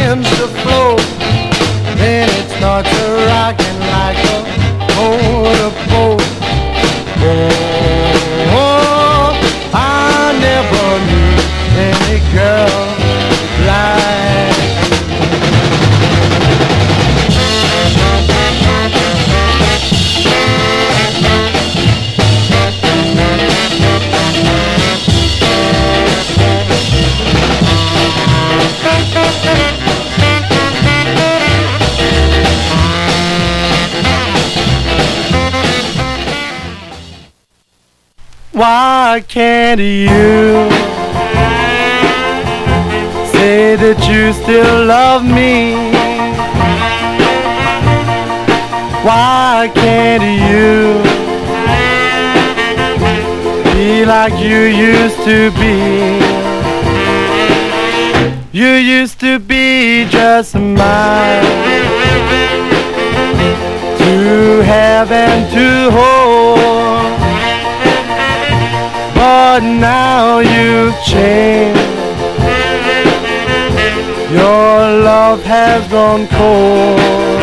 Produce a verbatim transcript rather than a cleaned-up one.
begins to flow, then it starts to rocking like a motorboat. Oh, oh, I never knew any girl like why can't you say that you still love me? Why can't you be like you used to be? You used to be just mine, to have and to hold. But now you've changed. Your love has gone cold.